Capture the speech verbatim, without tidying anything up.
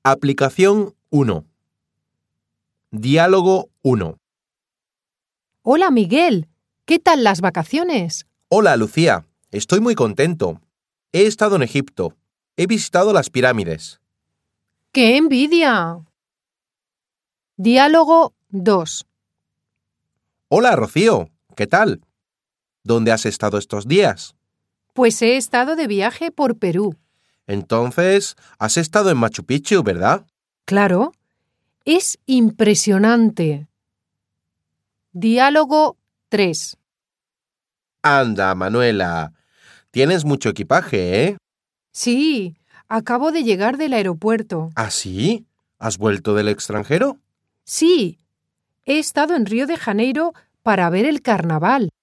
Aplicación uno. Diálogo uno. Hola, Miguel. ¿Qué tal las vacaciones? Hola, Lucía. Estoy muy contento. He estado en Egipto. He visitado las pirámides. ¡Qué envidia! Diálogo dos. Hola, Rocío. ¿Qué tal? ¿Dónde has estado estos días? Pues he estado de viaje por Perú. Entonces, has estado en Machu Picchu, ¿verdad? Claro. Es impresionante. Diálogo tres. Anda, Manuela. Tienes mucho equipaje, ¿eh? Sí, acabo de llegar del aeropuerto. ¿Ah, sí? ¿Has vuelto del extranjero? Sí, he estado en Río de Janeiro para ver el carnaval.